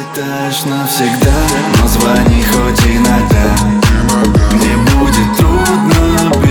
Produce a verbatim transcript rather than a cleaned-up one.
улетаешь навсегда, но звони хоть иногда. Мне будет трудно